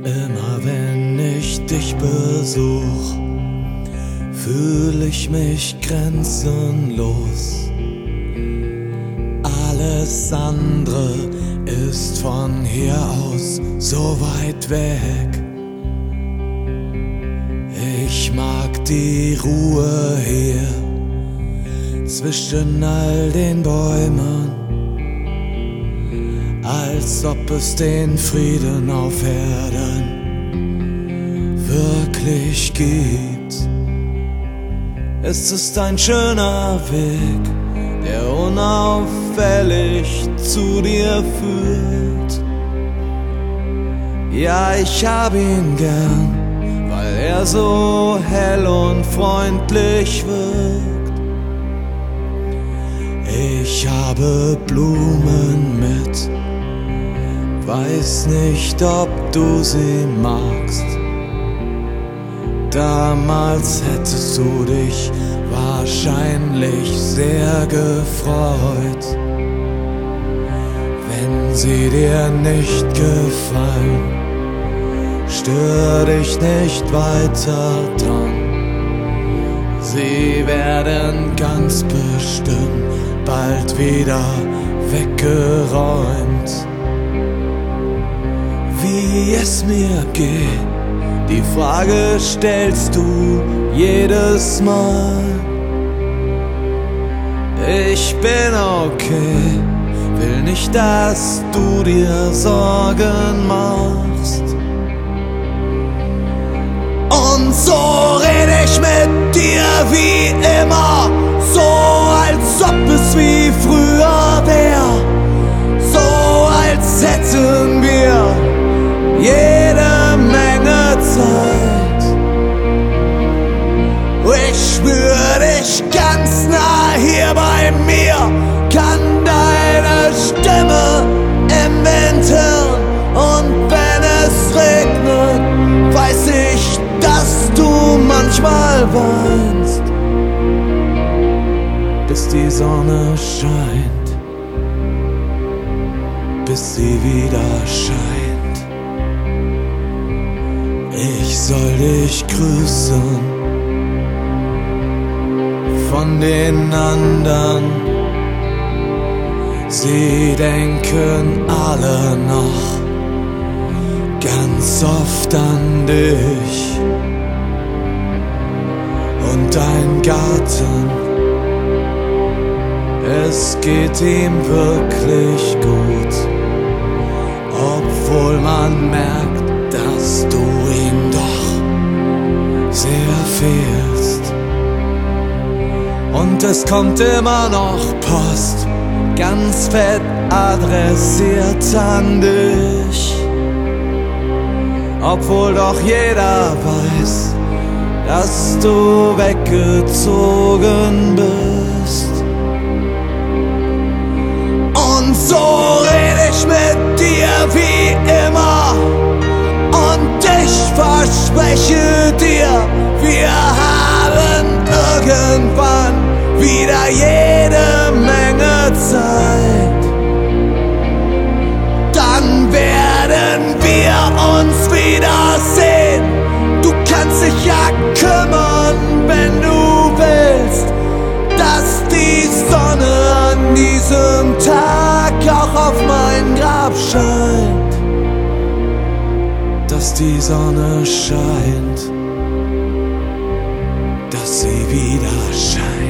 Immer wenn ich dich besuch, fühl ich mich grenzenlos. Alles andere ist von hier aus so weit weg. Ich mag die Ruhe hier zwischen all den Bäumen, als ob es den Frieden auf Erden wirklich gibt. Es ist ein schöner Weg, der unauffällig zu dir führt. Ja, ich hab ihn gern, weil er so hell und freundlich wirkt. Ich habe Blumen mit, weiß nicht, ob du sie magst. Damals hättest du dich wahrscheinlich sehr gefreut. Wenn sie dir nicht gefallen, stör dich nicht weiter dran. Sie werden ganz bestimmt bald wieder weggeräumt. Wie es mir geht, die Frage stellst du jedes Mal. Ich bin okay, will nicht, dass du dir Sorgen machst. Und so rede ich mit dir wie immer, so als ob es wie früher wär, so als hätten wir jede Menge Zeit. Ich spür dich ganz nah hier bei mir, kann deine Stimme im Wind hören. Und wenn es regnet, weiß ich, dass du manchmal weinst, bis die Sonne scheint, bis sie wieder scheint. Ich soll dich grüßen von den anderen. Sie denken alle noch ganz oft an dich. Und dein Garten, es geht ihm wirklich gut, obwohl man merkt, dass du ihm doch sehr fehlst. Und es kommt immer noch Post, ganz fett adressiert an dich, obwohl doch jeder weiß, dass du weggezogen bist. Und so red ich mit dir wie immer, und ich verspreche dir, wir haben irgendwann wieder jede Menge Zeit. Dann werden wir uns wiedersehen. Du kannst dich ja kümmern, wenn du willst, dass die Sonne an diesem Tag auch auf mein Grab scheint. Dass die Sonne scheint, dass sie wieder scheint.